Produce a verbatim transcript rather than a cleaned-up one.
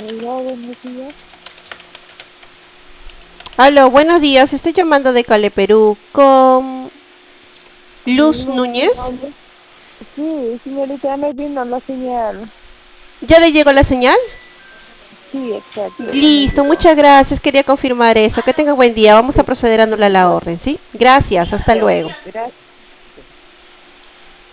Hola, buenos días. Aló, buenos días. Estoy llamando de Cale, Perú, con Luz No, ¿quién Núñez. habla? Sí, señorita, me vino la señal. ¿Ya le llegó la señal? Sí, exacto, ya me Listo, llegó. muchas gracias. Quería confirmar eso. Que tenga buen día. Vamos a proceder a anular la orden, ¿sí? Gracias, hasta luego. Gracias.